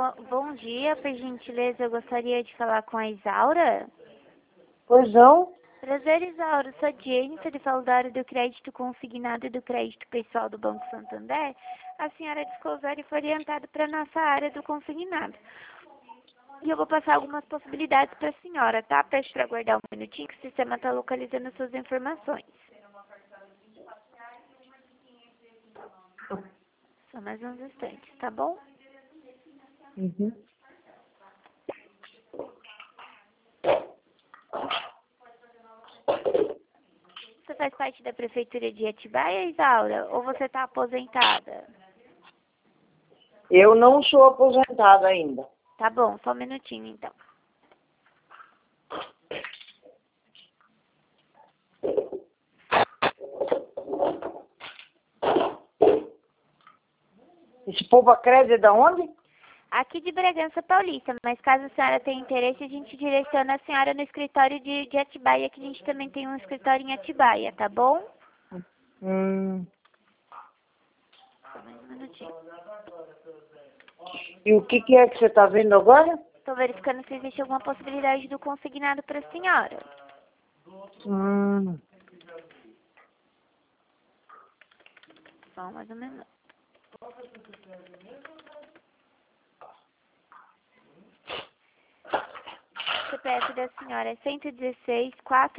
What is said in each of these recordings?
Bom dia, por gentileza, eu gostaria de falar com a Isaura. Pois não? Prazer, Isaura, sou a Jennifer, de falo da área do crédito consignado e do crédito pessoal do Banco Santander. A senhora disclosure foi orientada para a nossa área do consignado. E eu vou passar algumas possibilidades para a senhora, tá? Peço para aguardar um minutinho que o sistema está localizando suas informações. Só mais uns instantes, tá bom? Uhum. Você faz parte da Prefeitura de Atibaia, Isaura? Ou você está aposentada? Eu não sou aposentada ainda. Tá bom, só um minutinho então. Esse povo crédito é da onde? Aqui de Bragança Paulista, mas caso a senhora tenha interesse, a gente direciona a senhora no escritório de Atibaia, que a gente também tem um escritório em Atibaia, tá bom? Só mais um minutinho. E o que é que você está vendo agora? Estou verificando se existe alguma possibilidade do consignado para a senhora. Só mais um minuto. O CPF da senhora é 116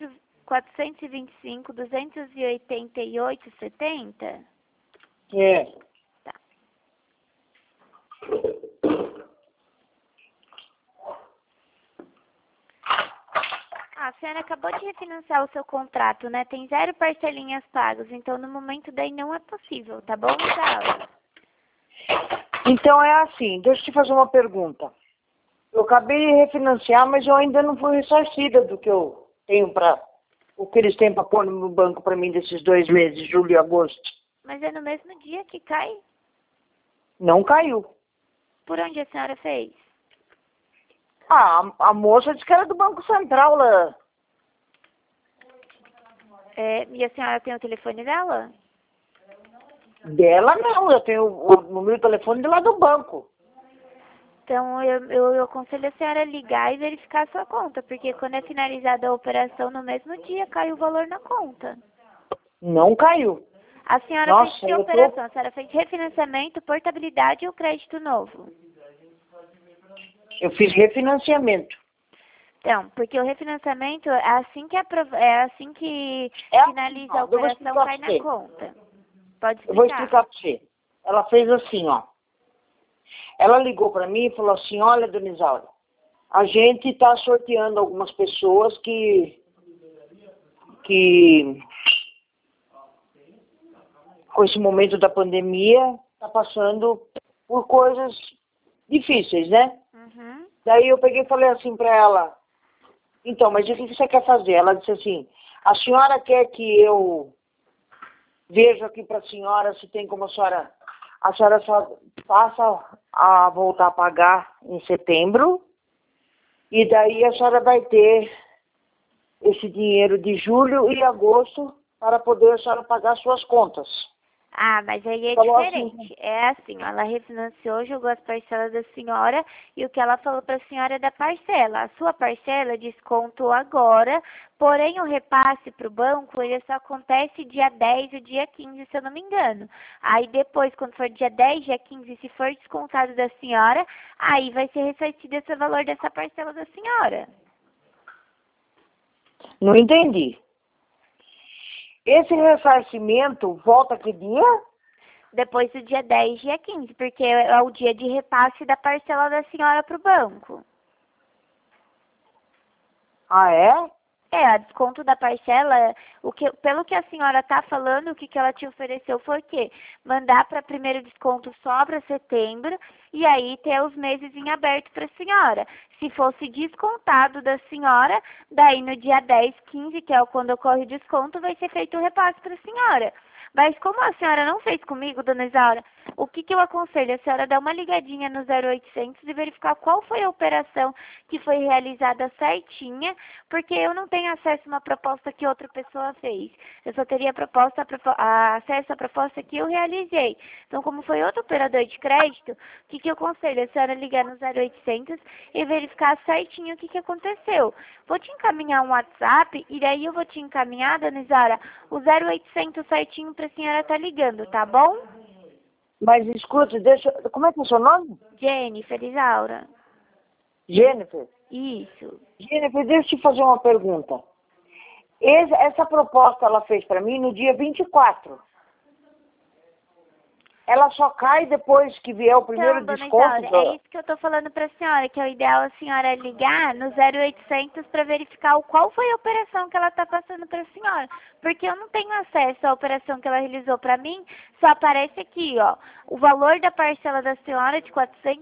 425 288 70? É. Tá. A senhora acabou de refinanciar o seu contrato, né? Tem 0 parcelinhas pagas, então no momento daí não é possível, tá bom, Isaura? Então é assim, deixa eu te fazer uma pergunta. Eu acabei de refinanciar, mas eu ainda não fui ressarcida do que eu tenho o que eles têm para pôr no banco para mim desses 2 meses, julho e agosto. Mas é no mesmo dia que cai? Não caiu. Por onde a senhora fez? A moça disse que era do Banco Central lá. E a senhora tem o telefone dela? Dela não, eu tenho o número de telefone de lá do banco. Então, eu aconselho a senhora ligar e verificar a sua conta, porque quando é finalizada a operação no mesmo dia, cai o valor na conta. Não caiu. A senhora Nossa, fez que operação? A senhora fez refinanciamento, portabilidade ou crédito novo? Eu fiz refinanciamento. Então, porque o refinanciamento é assim que, finaliza a operação, cai na conta. Pode explicar. Eu vou explicar para você. Ela fez assim, ó. Ela ligou para mim e falou assim, olha, dona Isaura, a gente está sorteando algumas pessoas que com esse momento da pandemia está passando por coisas difíceis, né? Uhum. Daí eu peguei e falei assim para ela, então, mas o que você quer fazer? Ela disse assim, a senhora quer que eu veja aqui para a senhora se tem como a senhora só passa a voltar a pagar em setembro e daí a senhora vai ter esse dinheiro de julho e agosto para poder a senhora pagar suas contas. Ah, mas aí é Falou diferente. assim, É assim, ó, ela refinanciou, jogou as parcelas da senhora e o que ela falou para a senhora é da parcela. A sua parcela desconto agora, porém o repasse para o banco, ele só acontece dia 10 e dia 15, se eu não me engano. Aí depois, quando for dia 10, dia 15, se for descontado da senhora, aí vai ser ressarcido esse valor dessa parcela da senhora. não entendi. Esse ressarcimento volta que dia? Depois do dia 10, dia 15, porque é o dia de repasse da parcela da senhora para o banco. Ah, é? A desconto da parcela, pelo que a senhora está falando, o que ela te ofereceu foi o quê? Mandar para primeiro desconto só para setembro e aí ter os meses em aberto para a senhora. Se fosse descontado da senhora, daí no dia 10, 15, que é quando ocorre o desconto, vai ser feito o repasse para a senhora. Mas como a senhora não fez comigo, dona Isaura, o que eu aconselho? A senhora dar uma ligadinha no 0800 e verificar qual foi a operação que foi realizada certinha, porque eu não tenho acesso a uma proposta que outra pessoa fez. Eu só teria acesso à proposta que eu realizei. Então, como foi outro operador de crédito, o que eu aconselho? A senhora ligar no 0800 e verificar certinho o que aconteceu. Vou te encaminhar um WhatsApp e daí eu vou te encaminhar, dona Isaura, o 0800 certinho para a senhora estar ligando, tá bom? Mas escute, como é que é o seu nome? Jennifer, Isaura. Jennifer. Isso. Jennifer, deixa eu te fazer uma pergunta. Essa proposta ela fez para mim no dia 24. Ela só cai depois que vier o primeiro Então, dona desconto? Isaura, é isso que eu estou falando para a senhora, que é o ideal a senhora ligar no 0800 para verificar qual foi a operação que ela está passando para a senhora. Porque eu não tenho acesso à operação que ela realizou para mim, só aparece aqui, ó, o valor da parcela da senhora de R$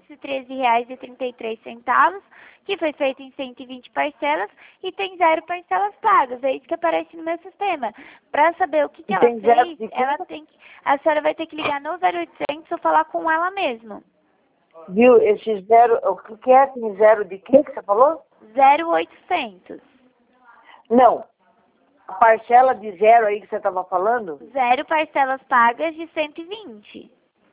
413,33, que foi feito em 120 parcelas e tem 0 parcelas pagas. É isso que aparece no meu sistema. Para saber o que ela fez, a senhora vai ter que ligar no 0800 ou falar com ela mesmo. Viu, esse zero, o que é? Tem zero de quê que você falou? 0800. Não. A parcela de zero aí que você estava falando? 0 parcelas pagas de 120.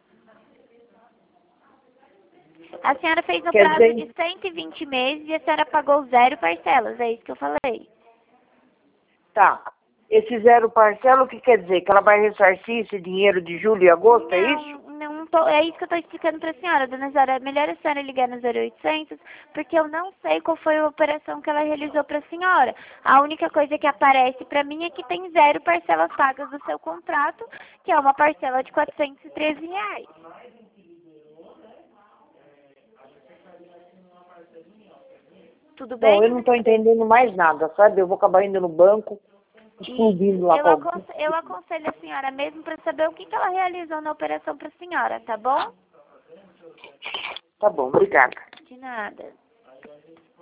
A senhora fez no prazo de 120 meses e a senhora pagou 0 parcelas. É isso que eu falei. Tá. Esse zero parcela, o que quer dizer? Que ela vai ressarcir esse dinheiro de julho e agosto, é isso? É isso que eu estou explicando para a senhora, dona Zara. É melhor a senhora ligar no 0800, porque eu não sei qual foi a operação que ela realizou para a senhora. A única coisa que aparece para mim é que tem 0 parcelas pagas do seu contrato, que é uma parcela de R$ 413. Tudo bem? Bom, eu não estou entendendo mais nada, sabe? Eu vou acabar indo no banco, explodindo lá eu aconselho a senhora mesmo para saber o que ela realizou na operação para a senhora, tá bom? Tá bom, obrigada. De nada.